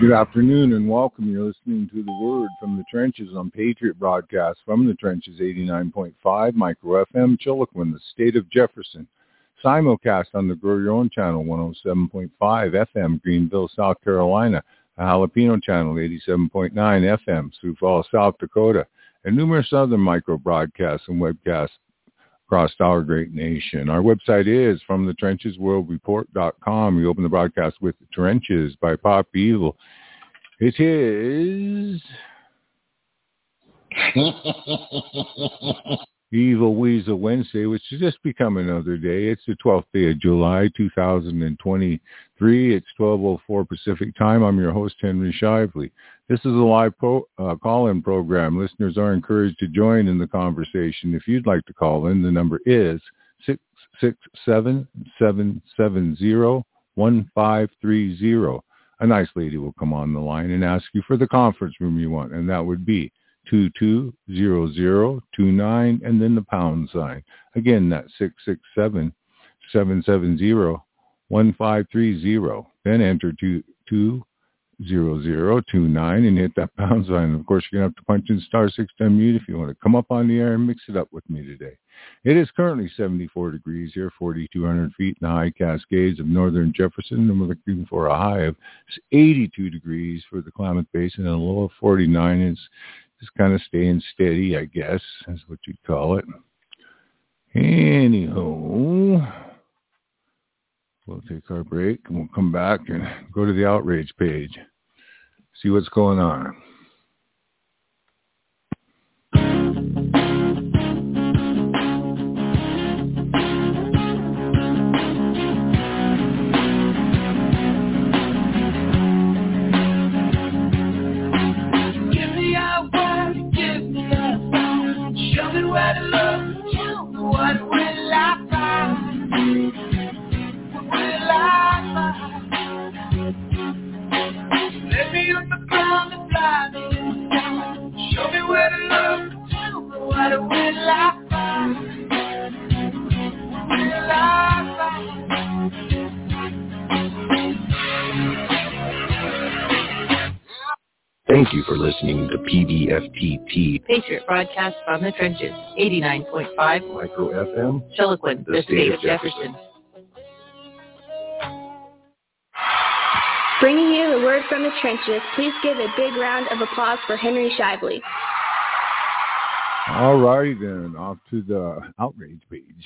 Good afternoon and welcome. You're listening to The Word from the Trenches on Patriot Broadcast from the Trenches 89.5 Micro FM, Chiloquin, the state of Jefferson. Simulcast on the Grow Your Own channel 107.5 FM, Greenville, South Carolina. The Jalapeno channel 87.9 FM, Sioux Falls, South Dakota. And numerous other micro broadcasts and webcasts across our great nation. Our website is FromTheTrenchesWorldReport.com. We open the broadcast with Trenches by Pop Evil. It is Evil Weasel Wednesday, which has just become another day. It's the 12th day of July, 2023. It's 12:04 Pacific time. I'm your host, Henry Shively. This is a live call-in program. Listeners are encouraged to join in the conversation. If you'd like to call in, the number is 667-770-1530. A nice lady will come on the line and ask you for the conference room you want, and that would be 220029 and then the pound sign. Again, that's 667-770-1530. Then enter 220029 and hit that pound sign. Of course, you're going to have to punch in star 6 to unmute if you want to come up on the air and mix it up with me today. It is currently 74 degrees here, 4,200 feet in the high Cascades of northern Jefferson, and we're looking for a high of 82 degrees for the Klamath Basin and a low of 49. It's just kind of staying steady, I guess, is what you'd call it. Anyhow, we'll take our break and we'll come back and go to the outrage page, see what's going on. Thank you for listening to PBFTT, Patriot Broadcast from the Trenches, 89.5 Micro FM, Chiloquin, the state of Jefferson. Bringing you the word from the trenches, please give a big round of applause for Henry Shively. All right, then, off to the outrage page.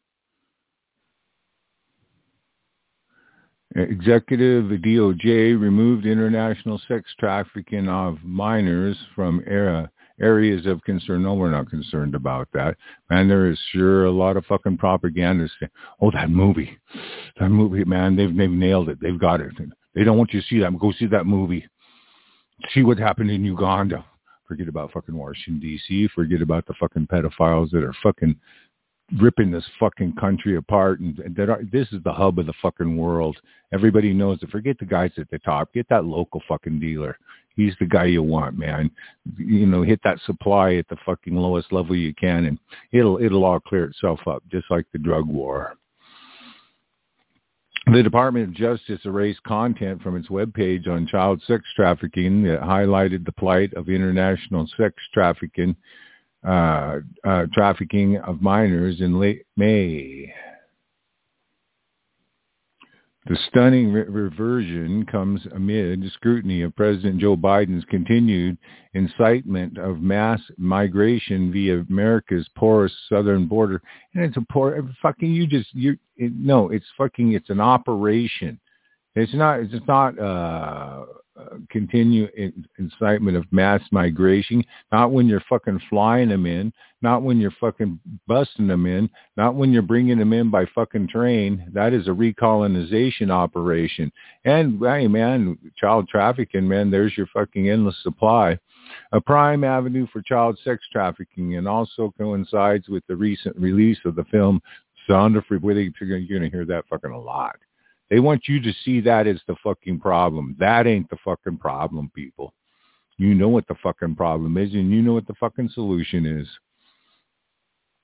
Executive DOJ removed international sex trafficking of minors from areas of concern. No, we're not concerned about that. Man, there is sure a lot of fucking propaganda. Oh, that movie, man, they've nailed it. They've got it. They don't want you to see that. Go see that movie. See what happened in Uganda. Forget about fucking Washington, D.C. Forget about the fucking pedophiles that are fucking ripping this fucking country apart, and this is the hub of the fucking world. Everybody knows it. Forget the guys at the top. Get that local fucking dealer. He's the guy you want, man. You know, hit that supply at the fucking lowest level you can, and it'll all clear itself up, just like the drug war. The Department of Justice erased content from its webpage on child sex trafficking that highlighted the plight of international sex trafficking of minors in late May. The stunning reversion comes amid scrutiny of President Joe Biden's continued incitement of mass migration via America's porous southern border. And it's it's an operation. It's not continue incitement of mass migration, not when you're fucking flying them in, not when you're fucking busting them in, not when you're bringing them in by fucking train. That is a recolonization operation. And hey, man, child trafficking, man, there's your fucking endless supply. A prime avenue for child sex trafficking, and also coincides with the recent release of the film Sound of Freedom. You're going to hear that fucking a lot. They want you to see that as the fucking problem. That ain't the fucking problem, people. You know what the fucking problem is, and you know what the fucking solution is.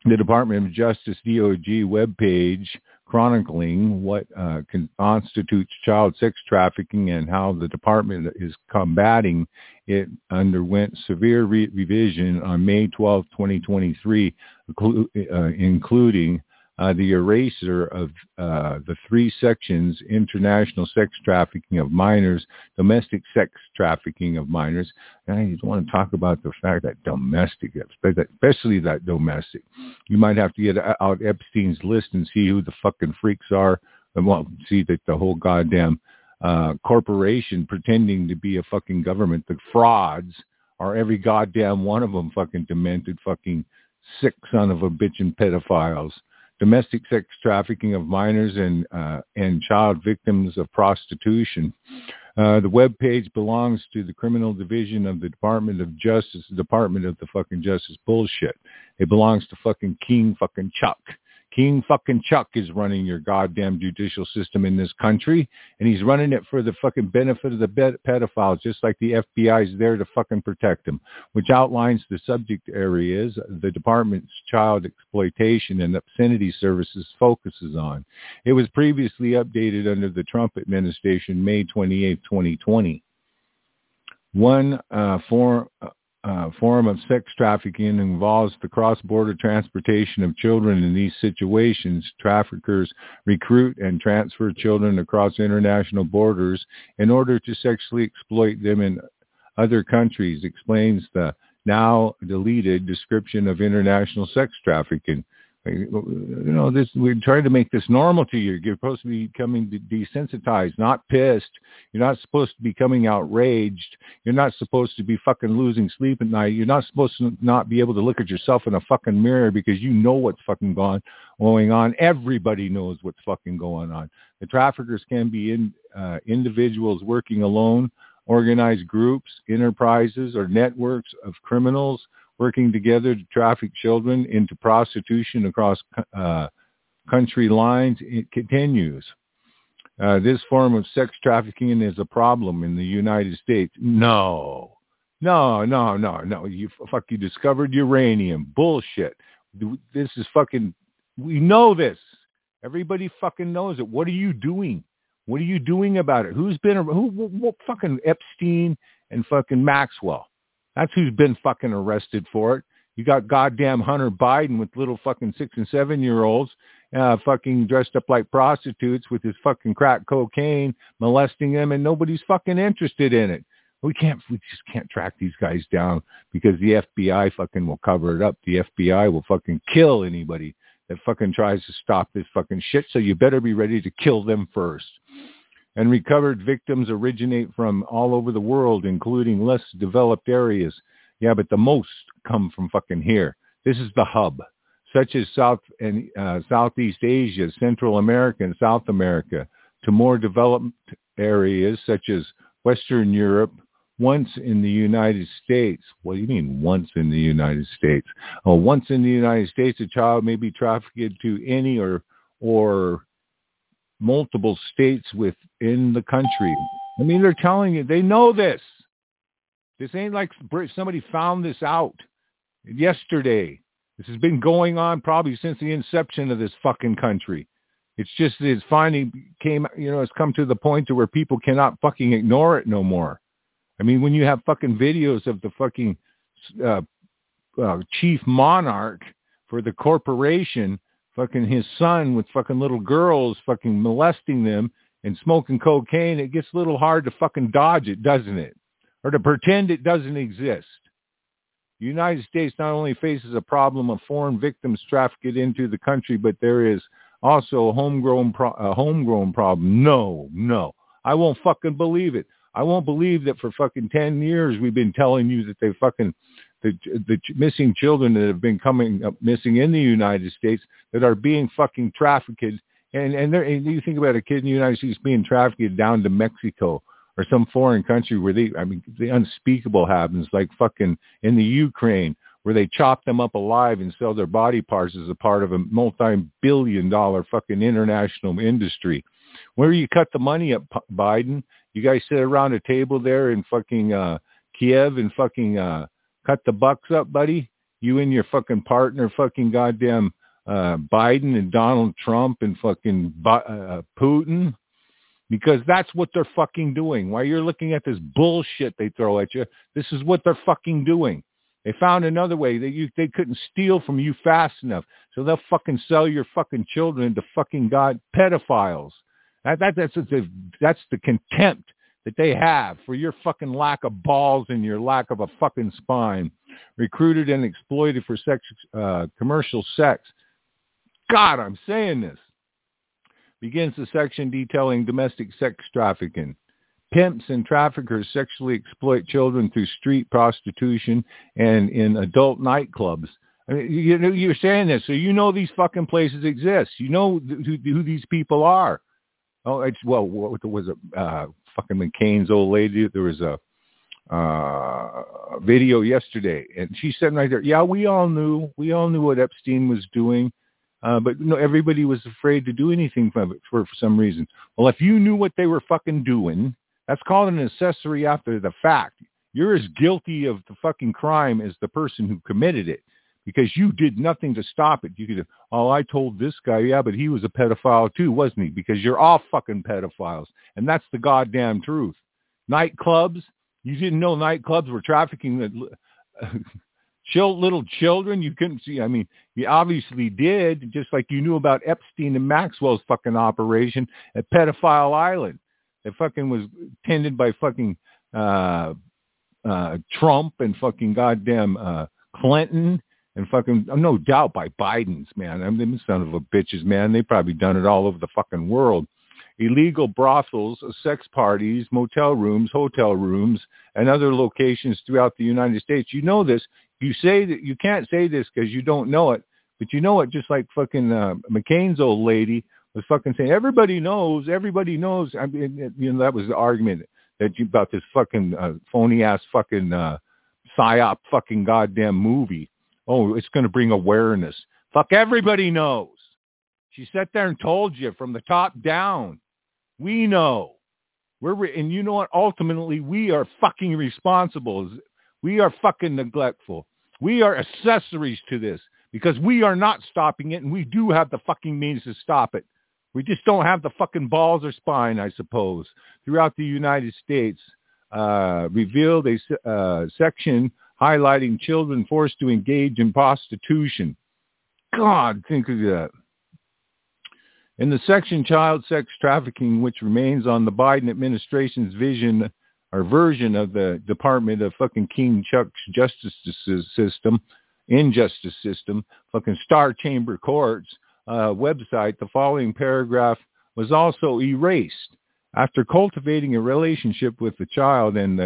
the Department of Justice DOJ webpage chronicling what constitutes child sex trafficking and how the department is combating it underwent severe revision on May 12, 2023, including the erasure of the 3 sections: international sex trafficking of minors, domestic sex trafficking of minors. And I just want to talk about the fact that domestic, especially that domestic, you might have to get out Epstein's list and see who the fucking freaks are, and well, see that the whole goddamn corporation pretending to be a fucking government, the frauds are every goddamn one of them fucking demented, fucking sick son of a bitch and pedophiles. Domestic sex trafficking of minors and child victims of prostitution. The webpage belongs to the Criminal Division of the Department of Justice, the Department of the fucking Justice bullshit. It belongs to fucking King fucking Chuck. King fucking Chuck is running your goddamn judicial system in this country, and he's running it for the fucking benefit of the pedophiles, just like the FBI is there to fucking protect them, which outlines the subject areas the department's child exploitation and obscenity services focuses on. It was previously updated under the Trump administration, May 28, 2020. One form of sex trafficking involves the cross-border transportation of children. In these situations, traffickers recruit and transfer children across international borders in order to sexually exploit them in other countries, explains the now deleted description of international sex trafficking. You know, this, we're trying to make this normal to you. You're supposed to be becoming desensitized, not pissed. You're not supposed to be becoming outraged. You're not supposed to be fucking losing sleep at night. You're not supposed to not be able to look at yourself in a fucking mirror because you know what's fucking going on. Everybody knows what's fucking going on. The traffickers can be individuals working alone, organized groups, enterprises, or networks of criminals working together to traffic children into prostitution across country lines. It continues. This form of sex trafficking is a problem in the United States. No. You discovered uranium. Bullshit. This is fucking, we know this. Everybody fucking knows it. What are you doing? What are you doing about it? Who fucking Epstein and fucking Maxwell? That's who's been fucking arrested for it. You got goddamn Hunter Biden with little fucking 6 and 7 year olds fucking dressed up like prostitutes with his fucking crack cocaine, molesting them, and nobody's fucking interested in it. We just can't track these guys down because the FBI fucking will cover it up. The FBI will fucking kill anybody that fucking tries to stop this fucking shit, so you better be ready to kill them first. And recovered victims originate from all over the world, including less developed areas. Yeah, but the most come from fucking here. This is the hub, such as South and Southeast Asia, Central America, and South America, to more developed areas such as Western Europe, once in the United States. What do you mean, once in the United States? Oh, once in the United States, a child may be trafficked to any or multiple states within the country. I mean, they're telling you, they know this. This ain't like somebody found this out yesterday. This has been going on probably since the inception of this fucking country. It's just that it's finally it's come to the point to where people cannot fucking ignore it no more. I mean, when you have fucking videos of the fucking chief monarch for the corporation, fucking his son with fucking little girls fucking molesting them and smoking cocaine, it gets a little hard to fucking dodge it, doesn't it? Or to pretend it doesn't exist. The United States not only faces a problem of foreign victims trafficked into the country, but there is also a homegrown problem. No. I won't fucking believe it. I won't believe that for fucking 10 years we've been telling you that they fucking the missing children that have been coming up missing in the United States that are being fucking trafficked. And you think about a kid in the United States being trafficked down to Mexico or some foreign country where the unspeakable happens, like fucking in the Ukraine, where they chop them up alive and sell their body parts as a part of a multi-billion-dollar fucking international industry. Where you cut the money up, Biden? You guys sit around a table there in fucking Kiev and fucking cut the bucks up, buddy? you and your fucking partner, fucking goddamn Biden and Donald Trump and fucking Putin, because that's what they're fucking doing. While you're looking at this bullshit they throw at you, this is what they're fucking doing. They found another way that they couldn't steal from you fast enough, so they'll fucking sell your fucking children to fucking pedophiles. That's the contempt that they have for your fucking lack of balls and your lack of a fucking spine. Recruited and exploited for commercial sex. God, I'm saying this. Begins the section detailing domestic sex trafficking. Pimps and traffickers sexually exploit children through street prostitution and in adult nightclubs. I mean, you're saying this, so you know these fucking places exist. You know who these people are. Oh, what was it? Fucking McCain's old lady. There was a video yesterday, and she's sitting right there. Yeah, we all knew what Epstein was doing, but no, everybody was afraid to do anything from it for some reason. Well, if you knew what they were fucking doing, that's called an accessory after the fact. You're as guilty of the fucking crime as the person who committed it, because you did nothing to stop it. You could, I told this guy, yeah, but he was a pedophile too, wasn't he? Because you're all fucking pedophiles, and that's the goddamn truth. Nightclubs, you didn't know nightclubs were trafficking little children? You couldn't see. I mean, you obviously did, just like you knew about Epstein and Maxwell's fucking operation at Pedophile Island. It fucking was tended by fucking Trump and fucking goddamn Clinton and fucking, no doubt by Biden's, man. I mean, son of a bitches, man. They probably done it all over the fucking world. Illegal brothels, sex parties, motel rooms, hotel rooms, and other locations throughout the United States. You know this. You say that you can't say this because you don't know it, but you know it just like fucking McCain's old lady was fucking saying, everybody knows. I mean, that was the argument that you about this fucking phony ass fucking psyop fucking goddamn movie. Oh, it's going to bring awareness. Fuck, everybody knows. She sat there and told you from the top down. We know. And you know what? Ultimately, we are fucking responsible. We are fucking neglectful. We are accessories to this because we are not stopping it, and we do have the fucking means to stop it. We just don't have the fucking balls or spine, I suppose. Throughout the United States, revealed a section highlighting children forced to engage in prostitution. God, think of that. In the section Child Sex Trafficking, which remains on the Biden administration's vision or version of the Department of fucking King Chuck's justice system, fucking Star Chamber Courts website, the following paragraph was also erased. After cultivating a relationship with the child and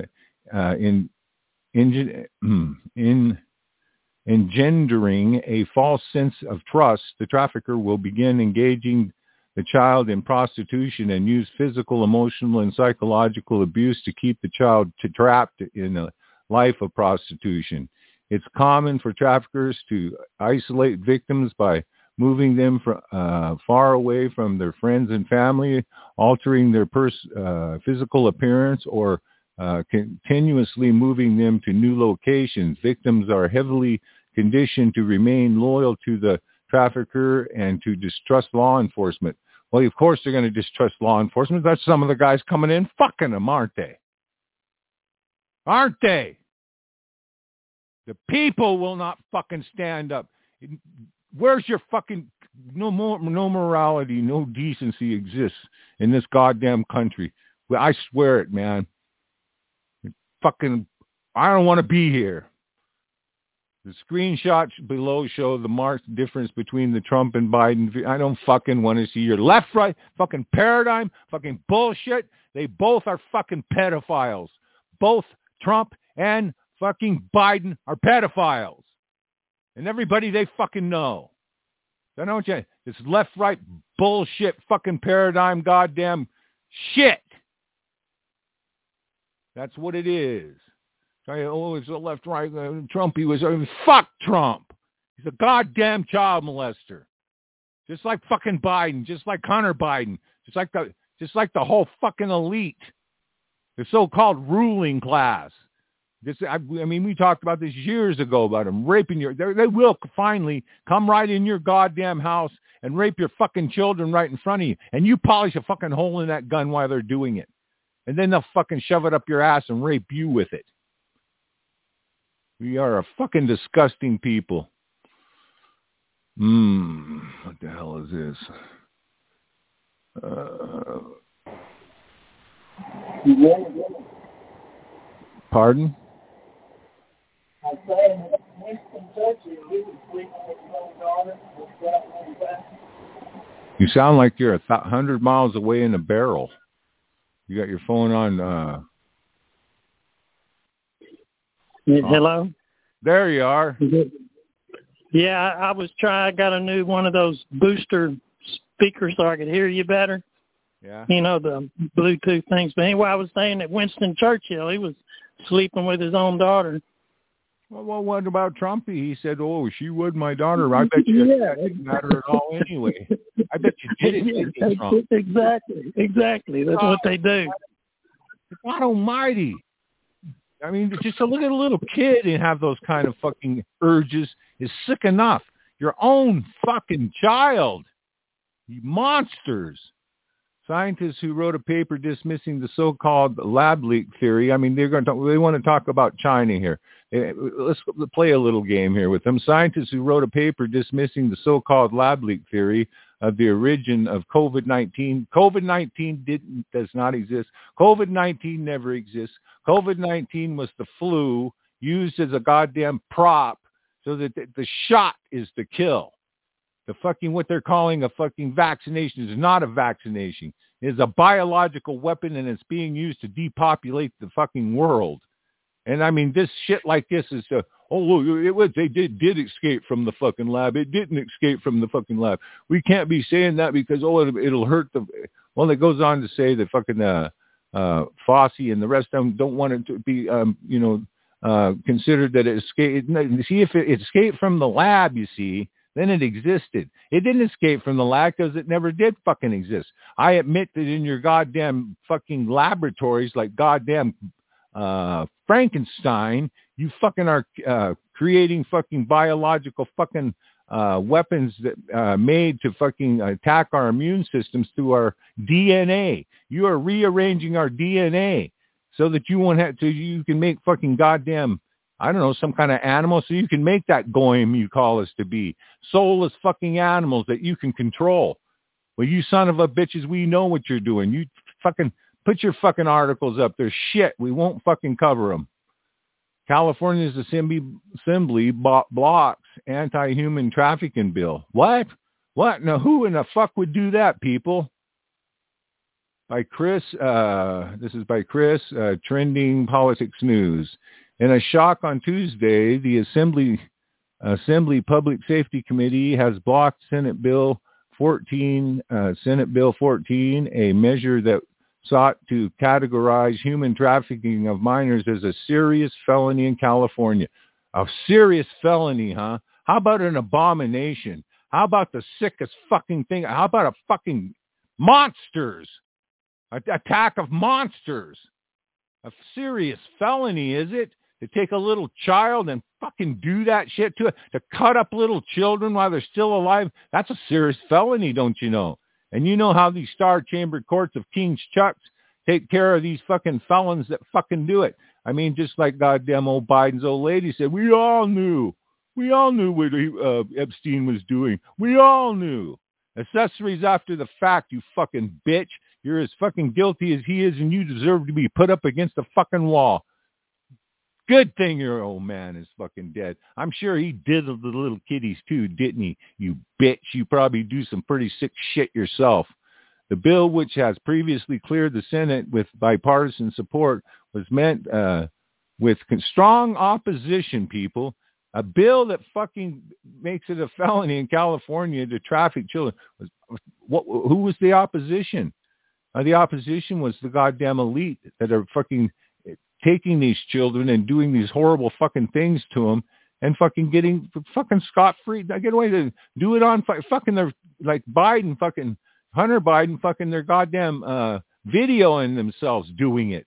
engendering a false sense of trust, the trafficker will begin engaging the child in prostitution and use physical, emotional, and psychological abuse to keep the child trapped in a life of prostitution. It's common for traffickers to isolate victims by moving them far away from their friends and family, altering their physical appearance, or continuously moving them to new locations. Victims are heavily conditioned to remain loyal to the trafficker and to distrust law enforcement. Well, of course they're going to distrust law enforcement. That's some of the guys coming in fucking them, aren't they? Aren't they? The people will not fucking stand up. Where's your fucking no morality, no decency exists in this goddamn country? Well, I swear it, man. Fucking, I don't want to be here. The screenshots below show the marked difference between the Trump and Biden. I don't fucking want to see your left, right, fucking paradigm, fucking bullshit. They both are fucking pedophiles. Both Trump and fucking Biden are pedophiles. And everybody they fucking know. So don't you? This left, right, bullshit fucking paradigm goddamn shit. That's what it is. Oh, it's the left, right, Trump. He was, fuck Trump. He's a goddamn child molester. Just like fucking Biden, just like Hunter Biden, just like the whole fucking elite, the so-called ruling class. I mean, we talked about this years ago about them raping they will finally come right in your goddamn house and rape your fucking children right in front of you. And you polish a fucking hole in that gun while they're doing it. And then they'll fucking shove it up your ass and rape you with it. We are a fucking disgusting people. What the hell is this? Pardon? I'm saying that Winston Churchill, he was sleeping with his own daughter. You sound like you're 100 miles away in a barrel. You got your phone on. Hello? There you are. Yeah, I was trying. I got a new one of those booster speakers so I could hear you better. Yeah. You know, the Bluetooth things. But anyway, I was saying that Winston Churchill, he was sleeping with his own daughter. Well, what about Trumpy? He said, "Oh, she was my daughter." I bet you that didn't matter at all anyway. I bet you did it, Trump. Exactly. That's what they do. God almighty. I mean, just to look at a little kid and have those kind of fucking urges is sick enough. Your own fucking child. You monsters. Scientists who wrote a paper dismissing the so-called lab leak theory. I mean, they want to talk about China here. Let's play a little game here with them. Scientists who wrote a paper dismissing the so-called lab leak theory of the origin of COVID-19. COVID-19 does not exist. COVID-19 never exists. COVID-19 was the flu used as a goddamn prop so that the shot is to kill. The fucking, what they're calling a fucking vaccination is not a vaccination. It's a biological weapon, and it's being used to depopulate the fucking world. And I mean, this shit like this is, they did escape from the fucking lab. It didn't escape from the fucking lab. We can't be saying that because, it'll hurt it goes on to say that fucking Fauci and the rest of them don't want it to be, considered that it escaped. See, if it escaped from the lab, you see, then it existed. It didn't escape from the lab because it never did fucking exist. I admit that in your goddamn fucking laboratories like goddamn Frankenstein, you fucking are creating fucking biological fucking weapons that made to fucking attack our immune systems through our DNA. You are rearranging our DNA so that you won't have to, you can make fucking goddamn, I don't know, some kind of animal so you can make that goyim you call us to be. Soulless fucking animals that you can control. Well, you son of a bitches, we know what you're doing. You fucking put your fucking articles up. They're shit. We won't fucking cover them. California's assembly blocks anti-human trafficking bill. What? Now, who in the fuck would do that, people? By Chris, this is by Chris, Trending Politics News. In a shock on Tuesday, the Assembly Public Safety Committee has blocked Senate Bill 14, a measure that sought to categorize human trafficking of minors as a serious felony in California. A serious felony, huh? How about an abomination? How about the sickest fucking thing? How about a fucking monsters? An attack of monsters. A serious felony, is it? To take a little child and fucking do that shit to it, to cut up little children while they're still alive, that's a serious felony, don't you know? And you know how these star-chambered courts of King's Chucks take care of these fucking felons that fucking do it. I mean, just like goddamn old Biden's old lady said, we all knew what Epstein was doing. We all knew. Accessories after the fact, you fucking bitch. You're as fucking guilty as he is, and you deserve to be put up against the fucking wall. Good thing your old man is fucking dead. I'm sure he diddled the little kiddies too, didn't he? You bitch. You probably do some pretty sick shit yourself. The bill, which has previously cleared the Senate with bipartisan support, was met with strong opposition, people. A bill that fucking makes it a felony in California to traffic children. Who was the opposition? The opposition was the goddamn elite that are fucking taking these children and doing these horrible fucking things to them and fucking getting fucking scot-free. I get away to do it on fucking their, like Biden, fucking Hunter Biden, fucking their goddamn videoing themselves doing it.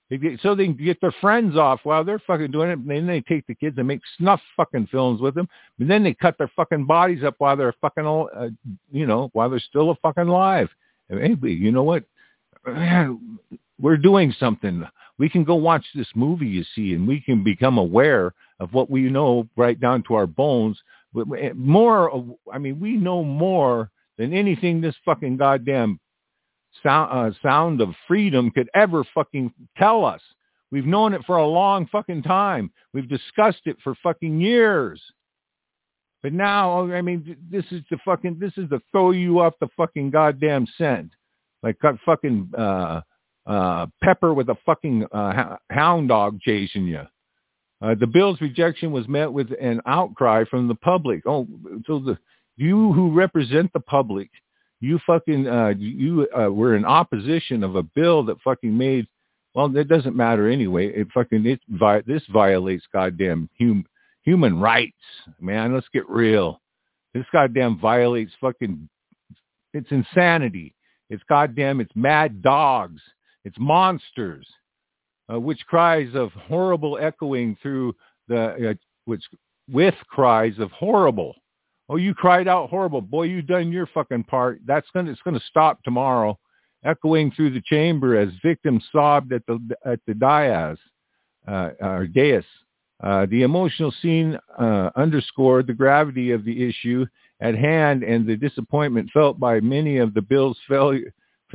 So they can get their friends off while they're fucking doing it. And then they take the kids and make snuff fucking films with them. And then they cut their fucking bodies up while they're fucking, while they're still fucking alive. And anyway, you know what? We're doing something. We can go watch this movie, you see, and we can become aware of what we know right down to our bones. We know more than anything this fucking goddamn sound of freedom could ever fucking tell us. We've known it for a long fucking time. We've discussed it for fucking years. But now, this is the throw you off the fucking goddamn scent. Like fucking Pepper with a fucking hound dog chasing you. The bill's rejection was met with an outcry from the public. Oh, so you who represent the public, you fucking were in opposition of a bill that fucking made. Well, it doesn't matter anyway. This violates goddamn human rights, man. Let's get real. This goddamn violates fucking. It's insanity. It's mad dogs. It's monsters, which cries of horrible echoing through with cries of horrible. Oh, you cried out horrible. Boy, you done your fucking part. It's gonna stop tomorrow, echoing through the chamber as victims sobbed at the dais. The emotional scene underscored the gravity of the issue at hand and the disappointment felt by many of the bill's failure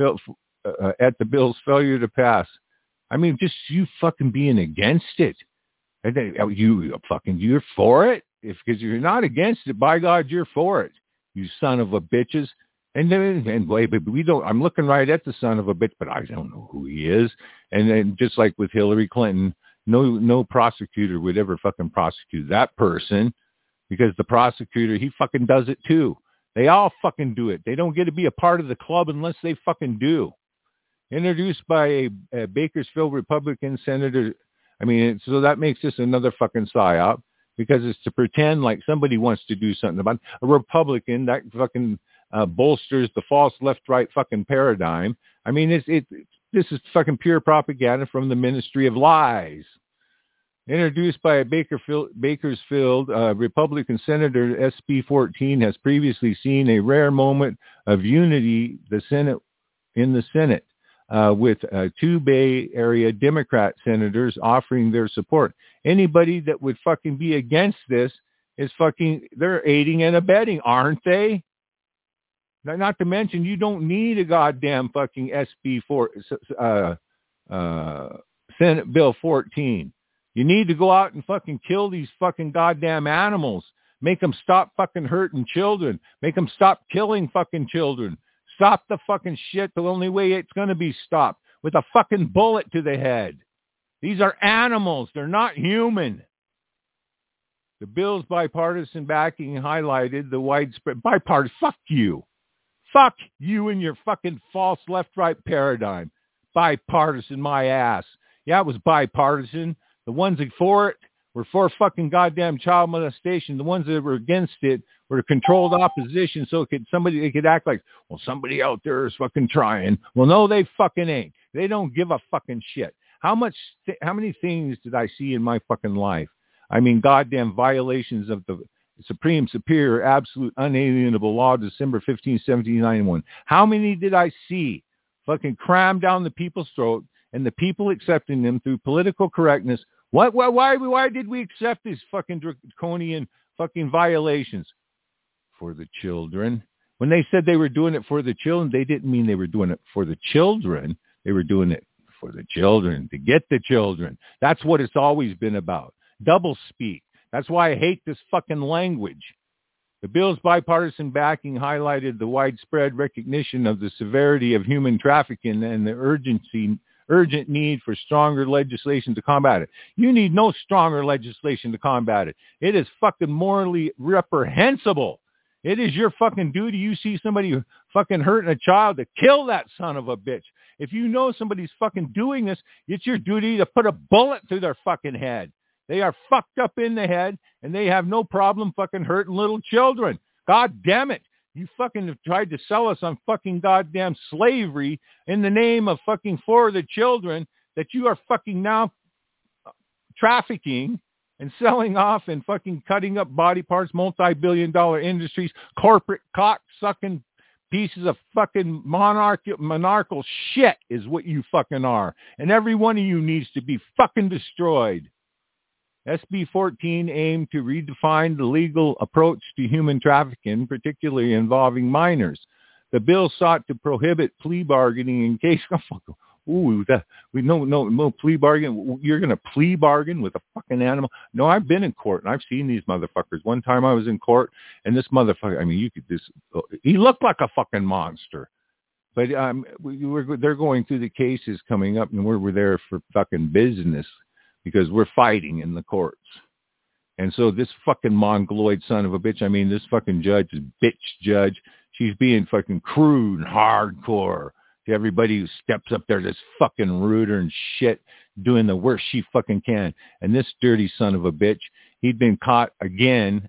to pass. Just you fucking being against it. You're for it? Because you're not against it, by God, you're for it. You son of a bitches. And wait, but we don't. I'm looking right at the son of a bitch, but I don't know who he is. And then just like with Hillary Clinton, no prosecutor would ever fucking prosecute that person, because the prosecutor, he fucking does it too. They all fucking do it. They don't get to be a part of the club unless they fucking do. Introduced by a Bakersfield Republican senator. So that makes this another fucking psyop, because it's to pretend like somebody wants to do something about it. A Republican that fucking bolsters the false left-right fucking paradigm. This is fucking pure propaganda from the Ministry of Lies. Introduced by a Bakersfield Republican senator, SB 14 has previously seen a rare moment of unity in the Senate. With two Bay Area Democrat senators offering their support. Anybody that would fucking be against this is they're aiding and abetting, aren't they? Not to mention, you don't need a goddamn fucking Senate Bill 14. You need to go out and fucking kill these fucking goddamn animals. Make them stop fucking hurting children. Make them stop killing fucking children. Stop the fucking shit the only way it's going to be stopped, with a fucking bullet to the head. These are animals. They're not human. The bill's bipartisan backing highlighted the widespread bipartisan. Fuck you. Fuck you and your fucking false left-right paradigm. Bipartisan, my ass. Yeah, it was bipartisan. The ones that for it were for fucking goddamn child molestation. The ones that were against it were controlled opposition, so they could act like, well, somebody out there is fucking trying. Well, no, they fucking ain't. They don't give a fucking shit. How many things did I see in my fucking life? Goddamn violations of the Supreme, Superior, Absolute, Unalienable Law, December 15, 1791. How many did I see fucking crammed down the people's throat, and the people accepting them through political correctness? Why did we accept these fucking draconian fucking violations? For the children. When they said they were doing it for the children, they didn't mean they were doing it for the children. They were doing it for the children, to get the children. That's what it's always been about. Double speak. That's why I hate this fucking language. The bill's bipartisan backing highlighted the widespread recognition of the severity of human trafficking and the urgent need for stronger legislation to combat it. You need no stronger legislation to combat it. It is fucking morally reprehensible. It is your fucking duty. You see somebody fucking hurting a child, to kill that son of a bitch. If you know somebody's fucking doing this, it's your duty to put a bullet through their fucking head. They are fucked up in the head, and they have no problem fucking hurting little children. God damn it. You fucking have tried to sell us on fucking goddamn slavery in the name of fucking for the children. that you are fucking now trafficking and selling off and fucking cutting up body parts, multi-billion-dollar industries, corporate cock-sucking pieces of fucking monarchical shit is what you fucking are. And every one of you needs to be fucking destroyed. SB 14 aimed to redefine the legal approach to human trafficking, particularly involving minors. The bill sought to prohibit plea bargaining in case... no plea bargain. You're going to plea bargain with a fucking animal? No, I've been in court, and I've seen these motherfuckers. One time I was in court, and this motherfucker, I mean, he looked like a fucking monster. But they're going through the cases coming up, and we're there for fucking business because we're fighting in the courts. And so this fucking mongoloid son of a bitch, I mean, this fucking judge, this bitch judge, she's being fucking crude and hardcore to everybody who steps up there, this fucking ruder and shit, doing the worst she fucking can. And this dirty son of a bitch, he'd been caught again,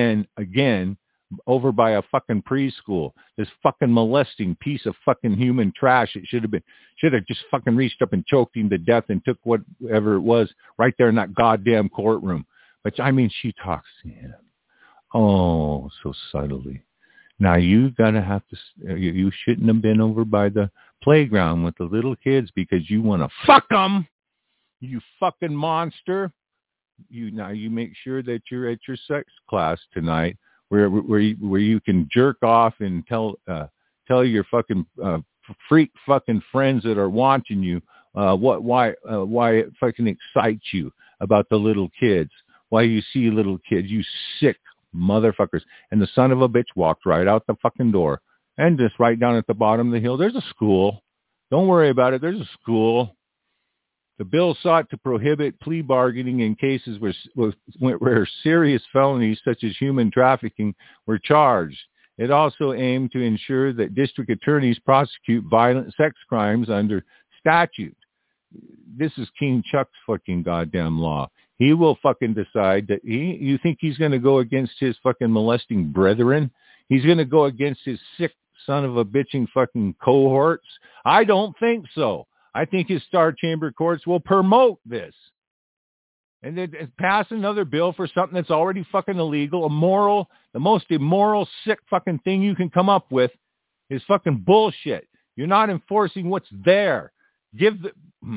over by a fucking preschool. This fucking molesting piece of fucking human trash. It should have just fucking reached up and choked him to death and took whatever it was right there in that goddamn courtroom. But I mean, she talks to him. Oh, so subtly. Now you you shouldn't have been over by the playground with the little kids because you want to fuck them, you fucking monster. You make sure that you're at your sex class tonight, where you can jerk off and tell your fucking freak fucking friends that are watching you why it fucking excites you about the little kids. Why you see little kids, you sick motherfuckers. And the son of a bitch walked right out the fucking door. And just right down at the bottom of the hill, there's a school. Don't worry about it. There's a school. The bill sought to prohibit plea bargaining in cases where serious felonies such as human trafficking were charged. It also aimed to ensure that district attorneys prosecute violent sex crimes under statute. This is King Chuck's fucking goddamn law. He will fucking decide that you think he's going to go against his fucking molesting brethren? He's going to go against his sick son of a bitching fucking cohorts? I don't think so. I think his Star Chamber courts will promote this. And then pass another bill for something that's already fucking illegal, immoral. The most immoral, sick fucking thing you can come up with is fucking bullshit. You're not enforcing what's there. Give the...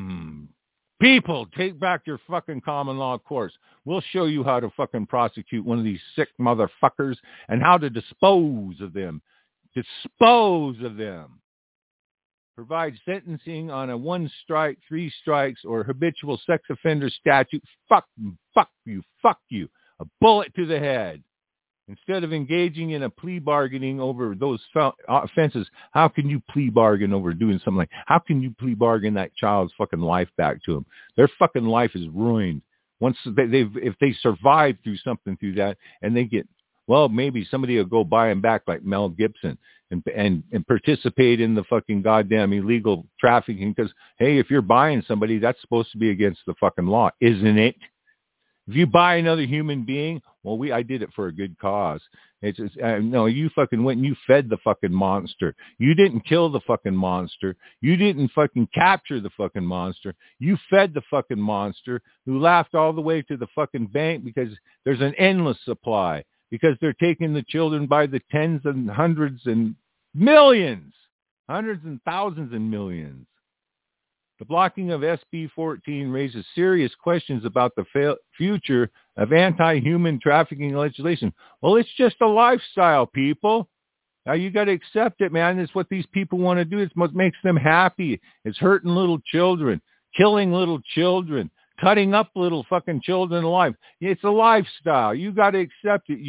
People, take back your fucking common law course. We'll show you how to fucking prosecute one of these sick motherfuckers and how to dispose of them. Dispose of them. Provide sentencing on a 1 strike, 3 strikes, or habitual sex offender statute. Fuck you. A bullet to the head. Instead of engaging in a plea bargaining over those offenses, how can you plea bargain over doing something like, how can you plea bargain that child's fucking life back to them? Their fucking life is ruined. Once if they survive through something through that, and they get, well, maybe somebody will go buy them back like Mel Gibson and participate in the fucking goddamn illegal trafficking because, hey, if you're buying somebody, that's supposed to be against the fucking law, isn't it? If you buy another human being, well, I did it for a good cause. It's no, you fucking went and you fed the fucking monster. You didn't kill the fucking monster. You didn't fucking capture the fucking monster. You fed the fucking monster who laughed all the way to the fucking bank because there's an endless supply, because they're taking the children by the tens and hundreds and millions, hundreds and thousands and millions. The blocking of SB 14 raises serious questions about the future of anti-human trafficking legislation. Well, it's just a lifestyle, people. Now, you got to accept it, man. It's what these people want to do. It's what makes them happy. It's hurting little children, killing little children, cutting up little fucking children alive. It's a lifestyle. You got to accept it,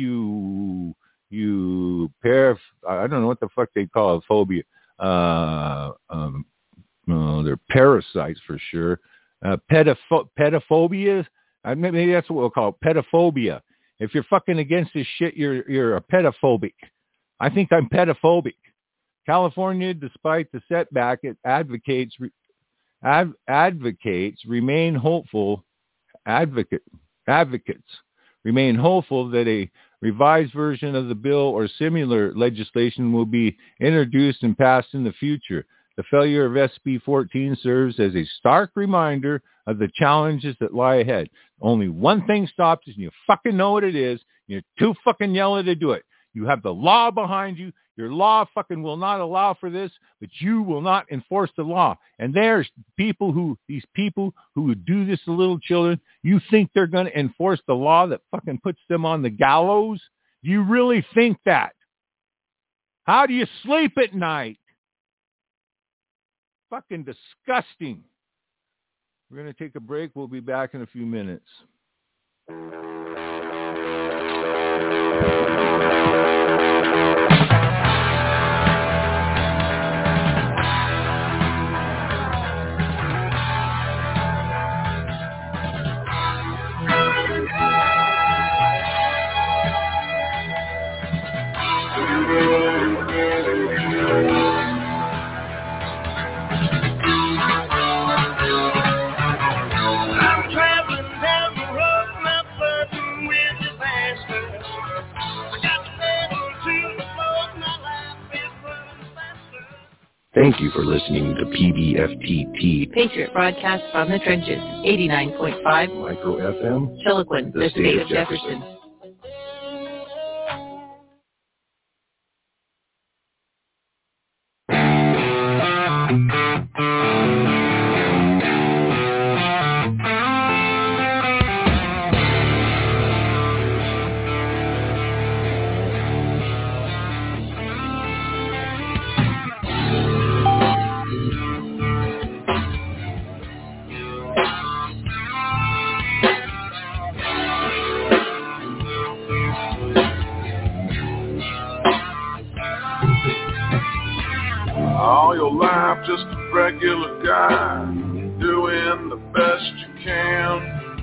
I don't know what the fuck they call it, phobia. They're parasites for sure. Pedophobia. Maybe that's what we'll call it, pedophobia. If you're fucking against this shit, you're a pedophobic. I think I'm pedophobic. California, despite the setback, it advocates remain hopeful. Advocates remain hopeful that a revised version of the bill or similar legislation will be introduced and passed in the future. The failure of SB-14 serves as a stark reminder of the challenges that lie ahead. Only one thing stops us, and you fucking know what it is. You're too fucking yellow to do it. You have the law behind you. Your law fucking will not allow for this, but you will not enforce the law. And there's these people who do this to little children, you think they're going to enforce the law that fucking puts them on the gallows? Do you really think that? How do you sleep at night? Fucking disgusting. We're going to take a break. We'll be back in a few minutes. Thank you for listening to PBFTT. Patriot broadcast from the trenches, 89.5 Micro FM. Chiloquin, the state of Jefferson. All your life just a regular guy, doing the best you can.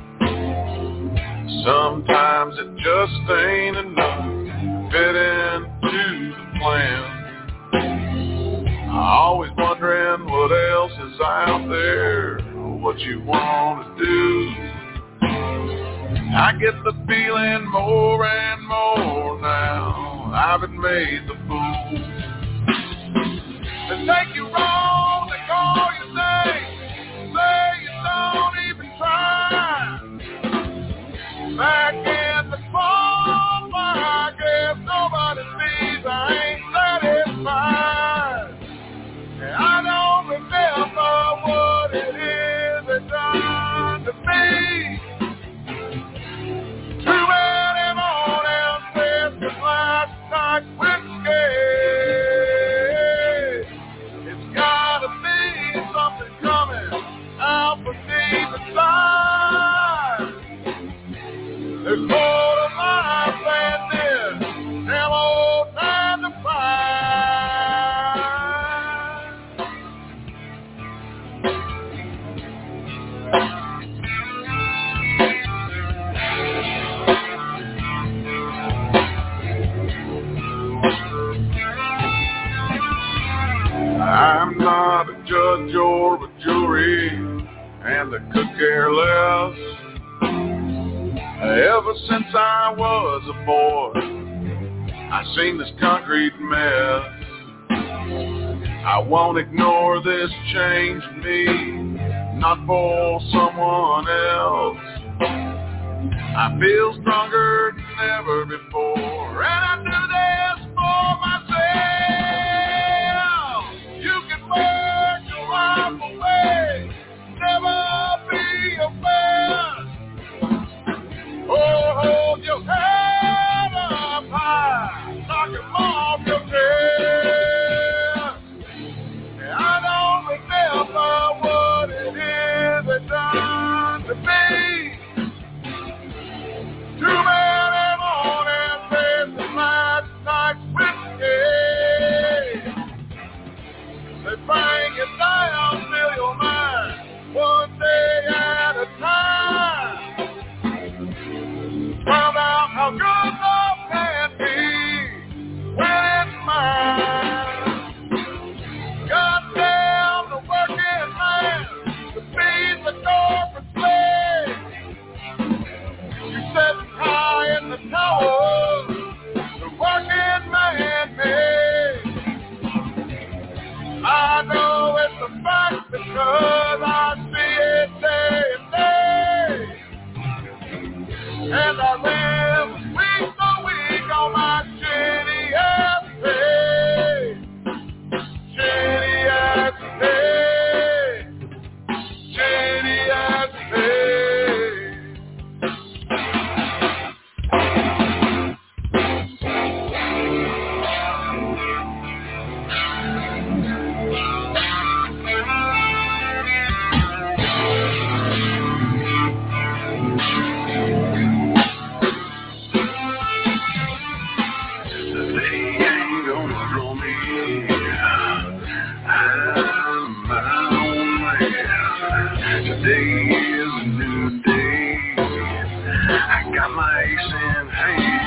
Sometimes it just ain't enough to fit into the plan. Always wondering what else is out there, what you want to do. I get the feeling more and more now I've been made the fool. They take you wrong, they call you names, say you don't even try. Back in the fall, I guess nobody sees I ain't satisfied. And I don't remember what it is they're trying to be. Too many mornings since the last night whiskey. Gotta be something coming out from deep inside. There's more to life than this damn old 9 to 5. I'm not a judge or a jury, and I could care less. Ever since I was a boy, I seen this concrete mess. I won't ignore this change in me, not for someone else. I feel stronger than ever before, and I do this for myself. You can work your life away, never be a fan. Oh, hold your head up high, knock it off your chest. And I don't remember what it is they're trying to be. Too many mornings since the night. Today is a new day. I got my ace in hand.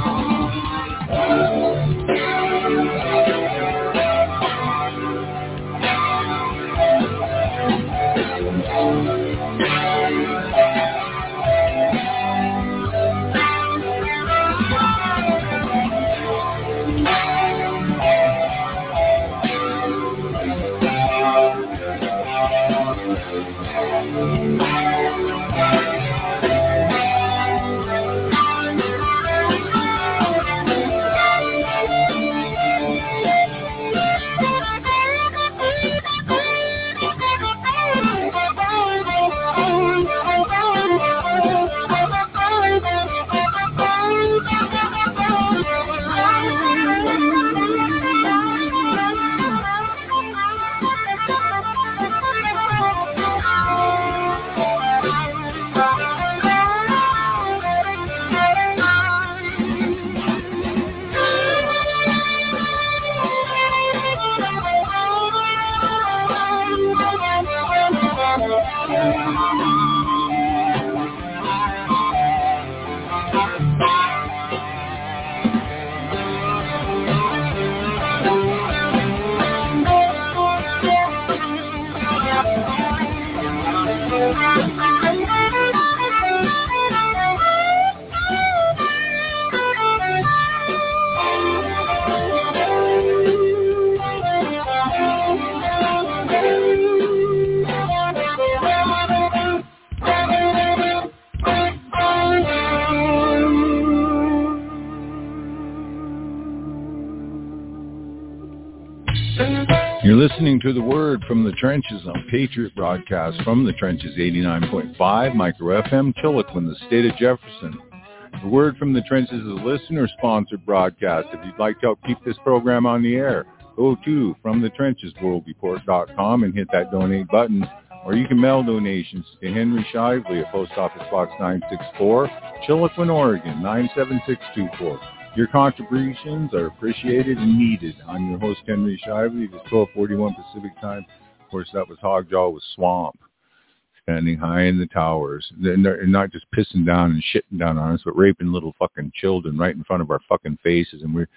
You're listening to The Word from the Trenches on Patriot Broadcast from the Trenches 89.5 Micro FM, Chiloquin, the state of Jefferson. The Word from the Trenches is a listener-sponsored broadcast. If you'd like to help keep this program on the air, go to FromTheTrenchesWorldReport.com and hit that donate button, or you can mail donations to Henry Shively at Post Office Box 964, Chiloquin, Oregon 97624. Your contributions are appreciated and needed. I'm your host, Henry Shively. It is 12:41 Pacific time. Of course, that was Hogjaw with Swamp, standing high in the towers. They're not just pissing down and shitting down on us, but raping little fucking children right in front of our fucking faces. And hey,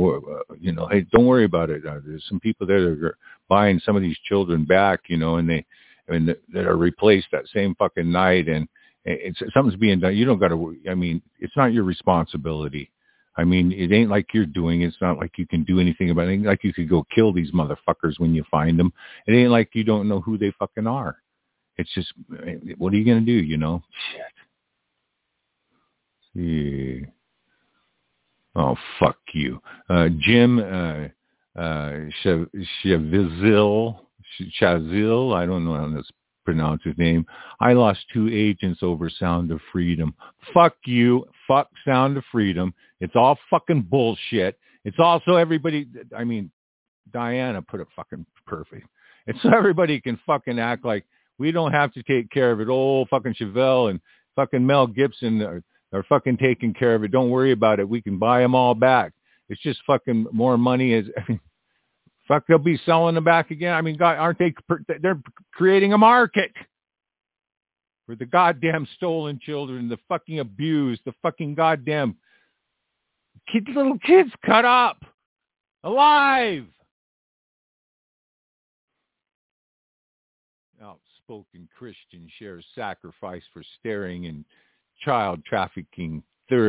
don't worry about it. There's some people there that are buying some of these children back, and that are replaced that same fucking night. And something's being done. You don't got to. I mean, it's not your responsibility. I mean, it ain't like you're doing it. It's not like you can do anything about it. It ain't like you could go kill these motherfuckers when you find them. It ain't like you don't know who they fucking are. It's just, what are you going to do, Shit. Yeah. Oh, fuck you. Jim Chazil, I don't know how to pronounce his name. I lost 2 agents over Sound of Freedom. Fuck you. Fuck Sound of Freedom. It's all fucking bullshit. It's also everybody, I mean, Diana put it fucking perfect. It's so everybody can fucking act like we don't have to take care of it. Old fucking Chevelle and fucking Mel Gibson are fucking taking care of it. Don't worry about it. We can buy them all back. It's just fucking more money. Fuck, they'll be selling them back again. I mean, God, aren't they? They're creating a market for the goddamn stolen children, the fucking abused, the fucking goddamn little kids cut up, alive. Outspoken Christian shares sacrifice for starring in child trafficking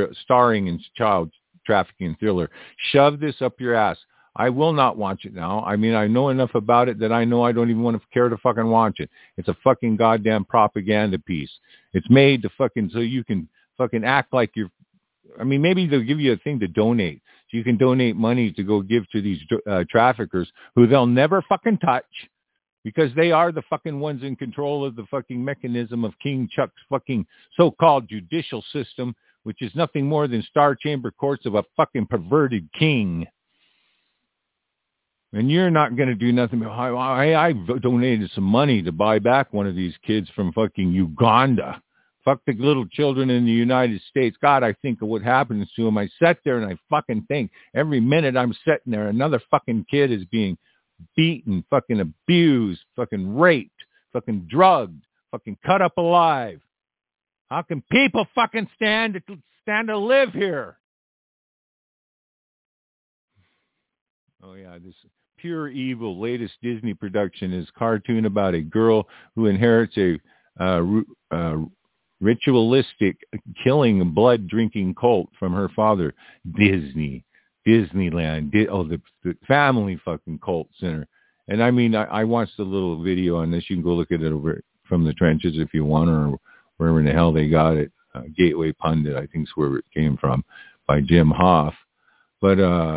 thriller. Shove this up your ass. I will not watch it now. I mean, I know enough about it that I know I don't even want to care to fucking watch it. It's a fucking goddamn propaganda piece. It's made to fucking, so you can fucking act like you're, I mean, maybe they'll give you a thing to donate. So you can donate money to go give to these traffickers who they'll never fucking touch because they are the fucking ones in control of the fucking mechanism of King Chuck's fucking so-called judicial system, which is nothing more than star chamber courts of a fucking perverted king. And you're not going to do nothing. I donated some money to buy back one of these kids from fucking Uganda. Fuck the little children in the United States. God, I think of what happens to them. I sat there and I fucking think every minute I'm sitting there, another fucking kid is being beaten, fucking abused, fucking raped fucking drugged, fucking cut up alive. How can people fucking stand to live here? Oh, yeah, this Pure Evil, latest Disney production, is cartoon about a girl who inherits a ritualistic killing blood-drinking cult from her father. Disneyland, the family fucking cult center. And I mean, I watched a little video on this. You can go look at it over from the trenches if you want, or wherever in the hell they got it. Gateway Pundit, I think is where it came from, by Jim Hoff. But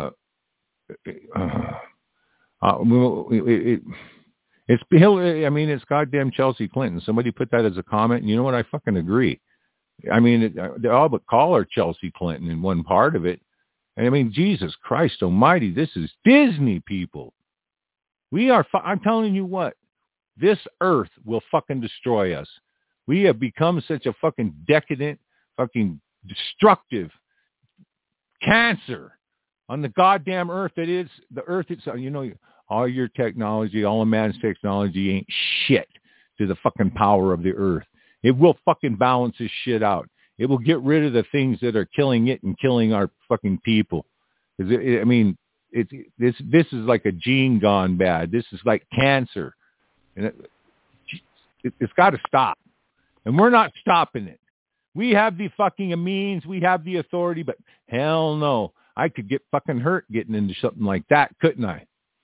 it's goddamn Chelsea Clinton. Somebody put that as a comment, and you know what? I fucking agree. I mean, they all but call her Chelsea Clinton in one part of it. And I mean, Jesus Christ Almighty, this is Disney, people. We are. I'm telling you what, this earth will fucking destroy us. We have become such a fucking decadent, fucking destructive cancer on the goddamn earth. That is the earth itself. You know, all your technology, all of man's technology ain't shit to the fucking power of the earth. It will fucking balance this shit out. It will get rid of the things that are killing it and killing our fucking people. This is like a gene gone bad. This is like cancer. And it's got to stop. And we're not stopping it. We have the fucking means. We have the authority. But hell no. I could get fucking hurt getting into something like that, couldn't I?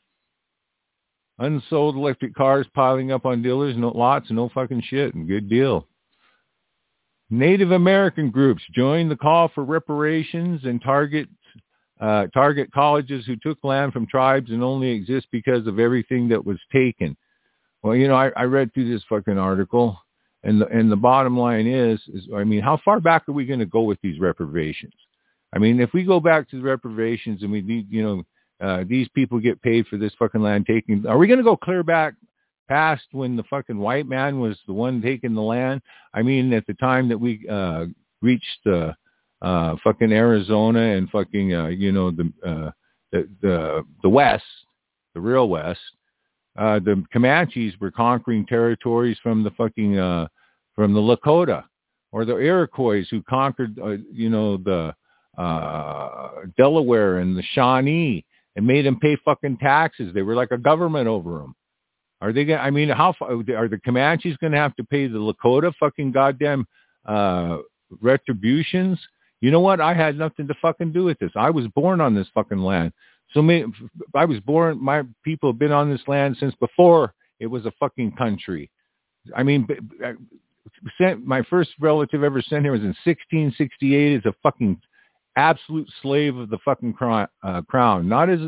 Unsold electric cars piling up on dealers, no lots, no fucking shit, and good deal. Native American groups joined the call for reparations and target colleges who took land from tribes and only exist because of everything that was taken. Well, you know, I read through this fucking article, and the bottom line is I mean, how far back are we going to go with these reparations? I mean, if we go back to the reparations and we need, you know, these people get paid for this fucking land taking, are we going to go clear back past when the fucking white man was the one taking the land? I mean, at the time that we reached fucking Arizona and fucking, you know, the West, the real West, the Comanches were conquering territories from the fucking, from the Lakota, or the Iroquois who conquered, you know, the Delaware and the Shawnee and made them pay fucking taxes. They were like a government over them. Are they going to, I mean, how far, are the Comanches going to have to pay the Lakota fucking goddamn retributions? You know what? I had nothing to fucking do with this. I was born on this fucking land. I was born, my people have been on this land since before it was a fucking country. I mean, my first relative ever sent here was in 1668 as a fucking absolute slave of the fucking crown, not as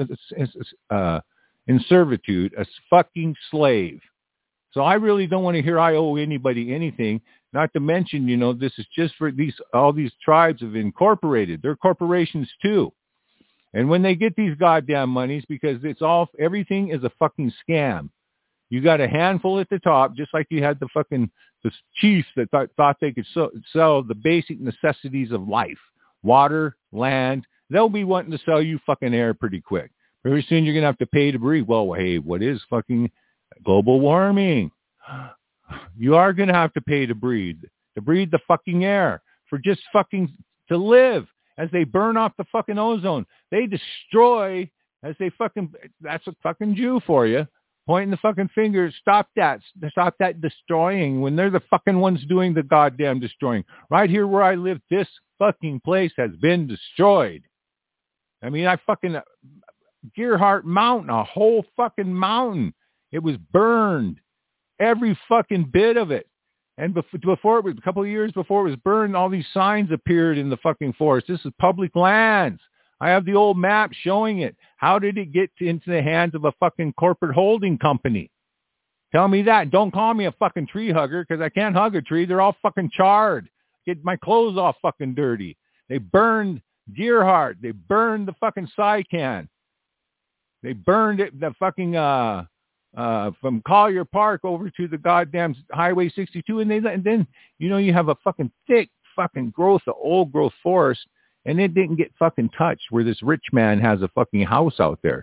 in servitude, a fucking slave. So I really don't want to hear I owe anybody anything. Not to mention, you know, this is just for all these tribes have incorporated. They're corporations too. And when they get these goddamn monies, because everything is a fucking scam. You got a handful at the top, just like you had the chiefs that thought they could sell the basic necessities of life. Water, land. They'll be wanting to sell you fucking air pretty quick. Very soon you're going to have to pay to breathe. Well, hey, what is fucking global warming? You are going to have to pay to breathe the fucking air, for just fucking to live. As they burn off the fucking ozone, they destroy, that's a fucking Jew for you, pointing the fucking finger. Stop that destroying, when they're the fucking ones doing the goddamn destroying. Right here where I live, this fucking place has been destroyed. I mean, Gerhardt Mountain, a whole fucking mountain, it was burned, every fucking bit of it. And before it was, a couple of years before it was burned, all these signs appeared in the fucking forest. This is public lands. I have the old map showing it. How did it get into the hands of a fucking corporate holding company? Tell me that. Don't call me a fucking tree hugger, because I can't hug a tree. They're all fucking charred. Get my clothes all fucking dirty. They burned Gerhardt. They burned the fucking Sycan. They burned it, the fucking from Collier Park over to the goddamn Highway 62, and then you know, you have a fucking thick fucking growth of old growth forest, and it didn't get fucking touched, where this rich man has a fucking house out there.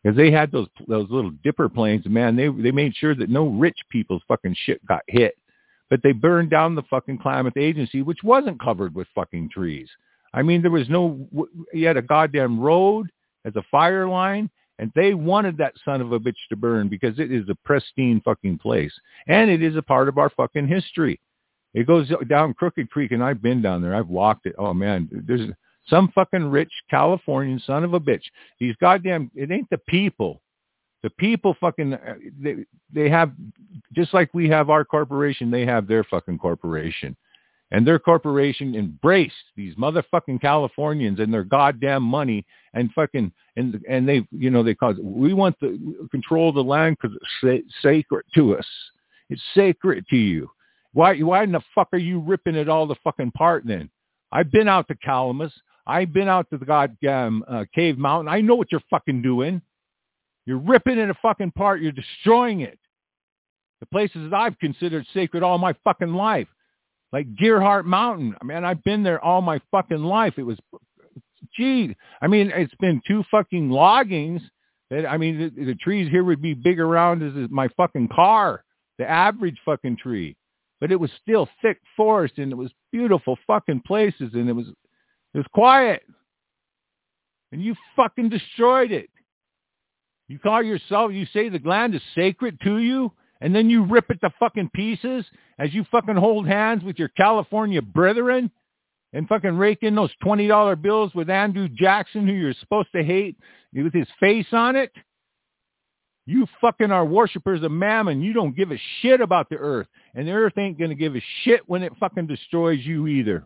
Because they had those little dipper planes, man, they made sure that no rich people's fucking shit got hit. But they burned down the fucking Klamath Agency, which wasn't covered with fucking trees. I mean, there was you had a goddamn road as a fire line, and they wanted that son of a bitch to burn because it is a pristine fucking place. And it is a part of our fucking history. It goes down Crooked Creek, and I've been down there. I've walked it. Oh, man, there's some fucking rich Californian son of a bitch. These goddamn, it ain't the people. The people fucking, they have, just like we have our corporation, they have their fucking corporation. And their corporation embraced these motherfucking Californians and their goddamn money and fucking, and they, you know, they call it, we want to control the land because it's sacred to us. It's sacred to you. Why in the fuck are you ripping it all the fucking part then? I've been out to Calamus. I've been out to the goddamn Cave Mountain. I know what you're fucking doing. You're ripping it a fucking part. You're destroying it. The places that I've considered sacred all my fucking life. Like Gerhardt Mountain. I mean, I've been there all my fucking life. It was, gee, I mean, it's been 2 fucking loggings. I mean, the trees here would be big around as my fucking car, the average fucking tree. But it was still thick forest, and it was beautiful fucking places, and it was quiet. And you fucking destroyed it. You call yourself, you say the land is sacred to you, and then you rip it to fucking pieces as you fucking hold hands with your California brethren and fucking rake in those $20 bills with Andrew Jackson, who you're supposed to hate, with his face on it. You fucking are worshipers of Mammon. You don't give a shit about the earth, and the earth ain't going to give a shit when it fucking destroys you either.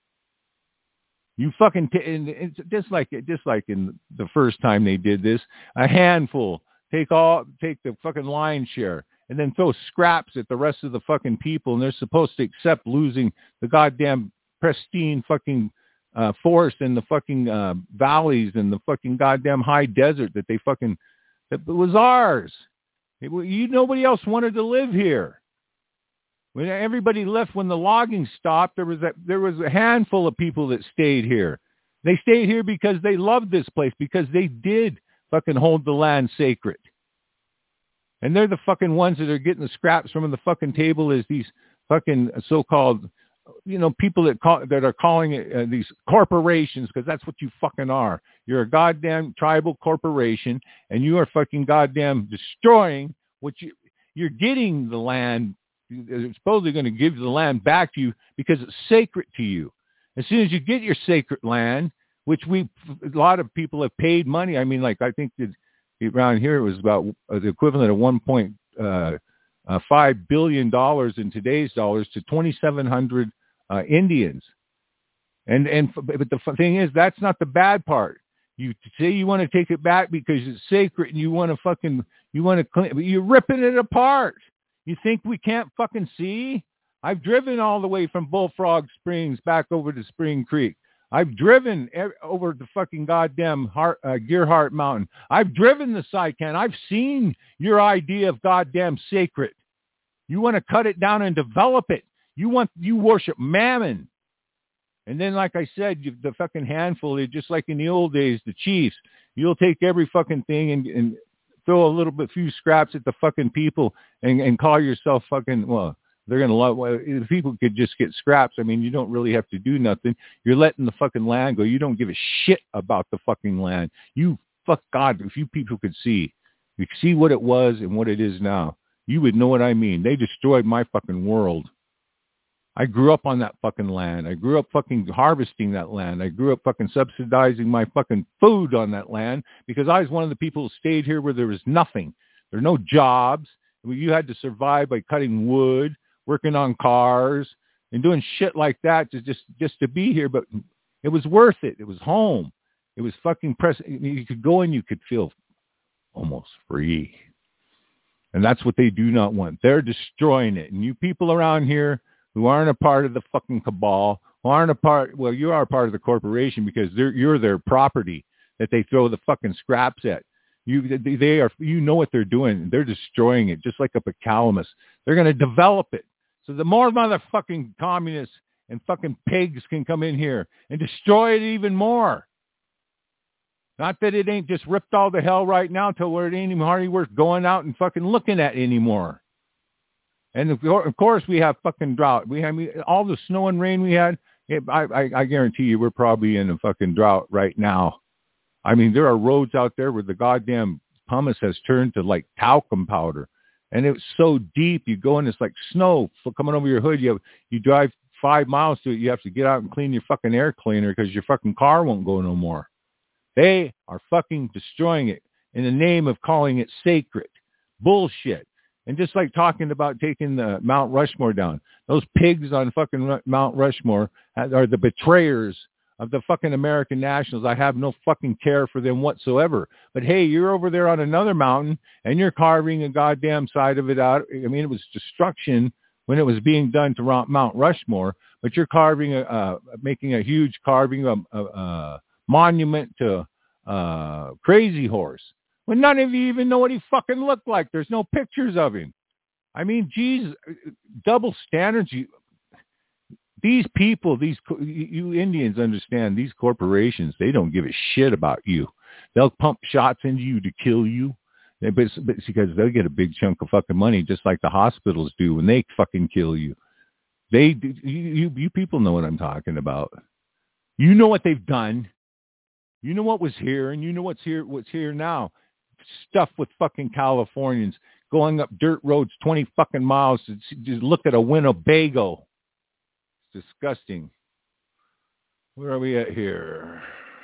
You fucking, and it's just like in the first time they did this, a handful, take the fucking lion's share, and then throw scraps at the rest of the fucking people, and they're supposed to accept losing the goddamn pristine fucking forest and the fucking valleys and the fucking goddamn high desert that was ours. Nobody else wanted to live here. When everybody left, when the logging stopped, there was a handful of people that stayed here. They stayed here because they loved this place, because they did fucking hold the land sacred. And they're the fucking ones that are getting the scraps from the fucking table, is these fucking so-called, you know, people that are calling it these corporations, because that's what you fucking are. You're a goddamn tribal corporation, and you are fucking goddamn destroying what you're getting the land. They're supposedly going to give the land back to you because it's sacred to you. As soon as you get your sacred land, which a lot of people have paid money. I mean, like, I think that around here it was about the equivalent of $1.5 billion in today's dollars to 2,700 Indians. But the thing is, that's not the bad part. You say you want to take it back because it's sacred and you want to clean, but you're ripping it apart. You think we can't fucking see? I've driven all the way from Bullfrog Springs back over to Spring Creek. I've driven over the fucking goddamn Gerhardt Mountain. I've driven the Sican. I've seen your idea of goddamn sacred. You want to cut it down and develop it. You worship Mammon. And then, like I said, the fucking handful, just like in the old days, the chiefs, you'll take every fucking thing and throw a few scraps at the fucking people and call yourself fucking, well, they're going to love, well, if people could just get scraps, I mean, you don't really have to do nothing. You're letting the fucking land go. You don't give a shit about the fucking land. Fuck God, if you people could see what it was and what it is now, you would know what I mean. They destroyed my fucking world. I grew up on that fucking land. I grew up fucking harvesting that land. I grew up fucking subsidizing my fucking food on that land because I was one of the people who stayed here where there was nothing. There were no jobs. You had to survive by cutting wood, working on cars, and doing shit like that just to be here. But it was worth it. It was home. It was fucking you could go and you could feel almost free. And that's what they do not want. They're destroying it. And you people around here who aren't a part of the fucking cabal, who aren't you are a part of the corporation because you're their property that they throw the fucking scraps at. They are, you know what they're doing. They're destroying it, just like up at Calamus. They're going to develop it. So the more motherfucking communists and fucking pigs can come in here and destroy it even more. Not that it ain't just ripped all the hell right now till where it ain't even hardly worth going out and fucking looking at anymore. And of course we have fucking drought. All the snow and rain we had, I guarantee you we're probably in a fucking drought right now. I mean, there are roads out there where the goddamn pumice has turned to like talcum powder. And it's so deep, you go and it's like snow coming over your hood. You drive 5 miles to it, you have to get out and clean your fucking air cleaner because your fucking car won't go no more. They are fucking destroying it in the name of calling it sacred. Bullshit. And just like talking about taking the Mount Rushmore down, those pigs on fucking Mount Rushmore are the betrayers of the fucking American nationals. I have no fucking care for them whatsoever. But hey, you're over there on another mountain and you're carving a goddamn side of it out. I mean, it was destruction when it was being done to Mount Rushmore, but you're making a huge carving, a monument to Crazy Horse. When none of you even know what he fucking looked like. There's no pictures of him. I mean, geez, double standards. These people, you Indians understand, these corporations, they don't give a shit about you. They'll pump shots into you to kill you. But it's because they'll get a big chunk of fucking money, just like the hospitals do when they fucking kill you. You people know what I'm talking about. You know what they've done. You know what was here, and you know what's here now. Stuff with fucking Californians going up dirt roads 20 fucking miles to just look at a Winnebago. It's disgusting. Where are we at here?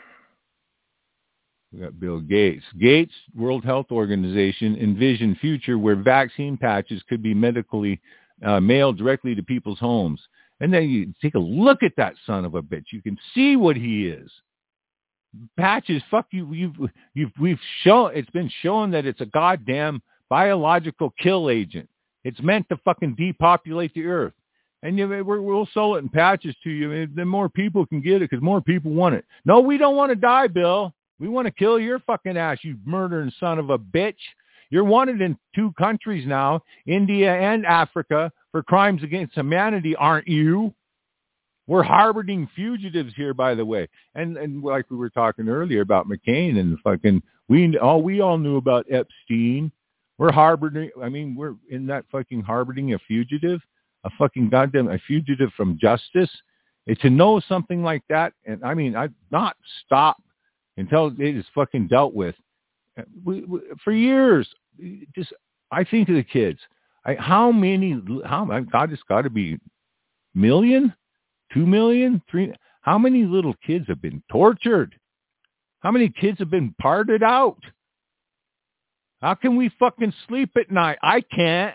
We got Bill Gates. Gates, World Health Organization, envision future where vaccine patches could be medically mailed directly to people's homes. And then you take a look at that son of a bitch. You can see what he is. Patches, fuck you. We've shown, it's been shown that it's a goddamn biological kill agent. It's meant to fucking depopulate the earth. And we'll sell it in patches to you. And then more people can get it because more people want it. No, we don't want to die, Bill. We want to kill your fucking ass, you murdering son of a bitch. You're wanted in 2 countries now, India and Africa, for crimes against humanity, aren't you? We're harboring fugitives here, by the way. And like we were talking earlier about McCain and fucking, we all knew about Epstein. We're in that fucking harboring a fugitive, a fugitive from justice. And to know something like that, and I mean, I'd not stop until it is fucking dealt with. For years, I think of the kids. God, it's got to be million? 2 million? 3? How many little kids have been tortured? How many kids have been parted out? How can we fucking sleep at night? I can't.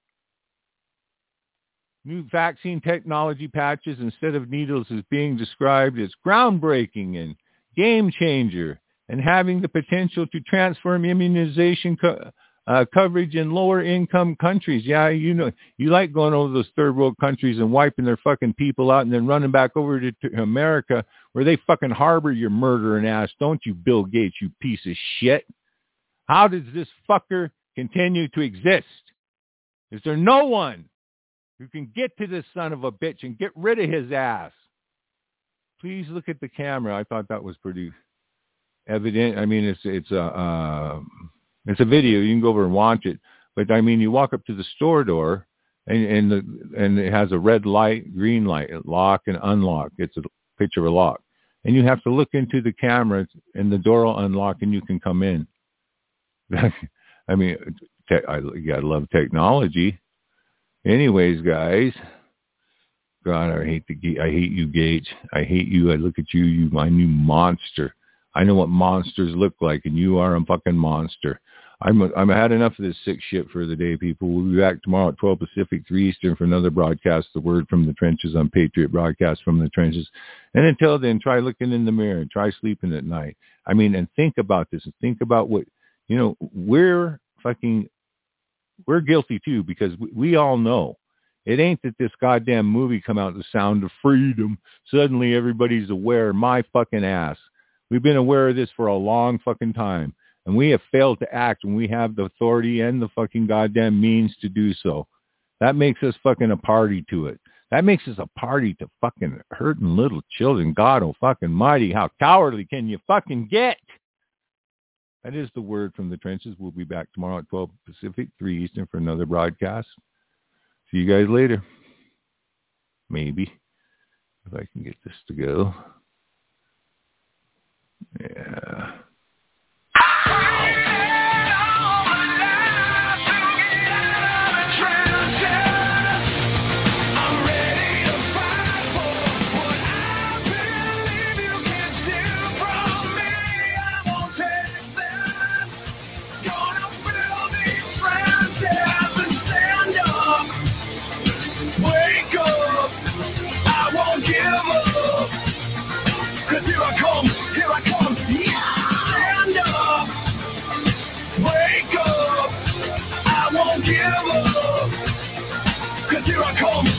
New vaccine technology patches instead of needles is being described as groundbreaking and game changer and having the potential to transform immunization coverage in lower income countries. Yeah, you know, you like going over those third world countries and wiping their fucking people out and then running back over to America where they fucking harbor your murdering ass, don't you, Bill Gates, you piece of shit? How does this fucker continue to exist? Is there no one who can get to this son of a bitch and get rid of his ass? Please look at the camera. I thought that was pretty evident. I mean, it's a video. You can go over and watch it. But I mean, you walk up to the store door, and it has a red light, green light, lock and unlock. It's a picture of a lock, and you have to look into the camera, and the door will unlock, and you can come in. I mean, you gotta love technology. Anyways, guys. God, I hate you, Gates. I hate you. I look at you, you my new monster. I know what monsters look like, and you are a fucking monster. I'm had enough of this sick shit for the day, people. We'll be back tomorrow at 12 Pacific, 3 Eastern for another broadcast, The Word from the Trenches on Patriot Broadcast from the Trenches. And until then, try looking in the mirror and try sleeping at night. I mean, and think about this and think about what, you know, we're guilty too, because we all know. It ain't that this goddamn movie come out, The Sound of Freedom. Suddenly everybody's aware. My fucking ass. We've been aware of this for a long fucking time. And we have failed to act when we have the authority and the fucking goddamn means to do so. That makes us fucking a party to it. That makes us a party to fucking hurting little children. God oh fucking mighty. How cowardly can you fucking get? That is the word from the trenches. We'll be back tomorrow at 12 Pacific, 3 Eastern for another broadcast. See you guys later. Maybe. If I can get this to go. Yeah. Here I come.